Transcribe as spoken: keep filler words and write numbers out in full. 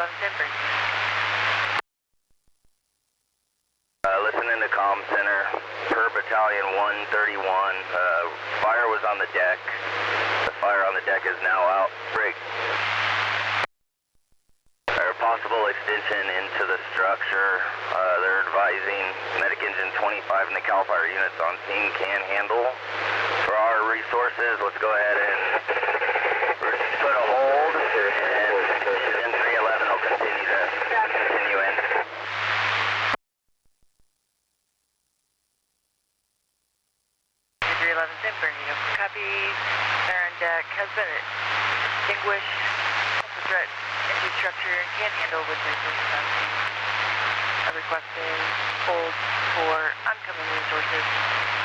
eleven ten, bring you. Uh, listening to comm center, per battalion one thirty-one, uh, fire was on the deck. The fire on the deck is now out. Brig. Or possible extension into the structure. Uh, they're advising medic engine twenty-five and the CAL FIRE units on scene can handle. For our resources, let's go ahead and put a hold, and engine three eleven will continue to continue in. three eleven ten, bring you. Copy. Fire on deck has been extinguished. The threat into structure can handle with resources on scene. I requested hold for oncoming resources.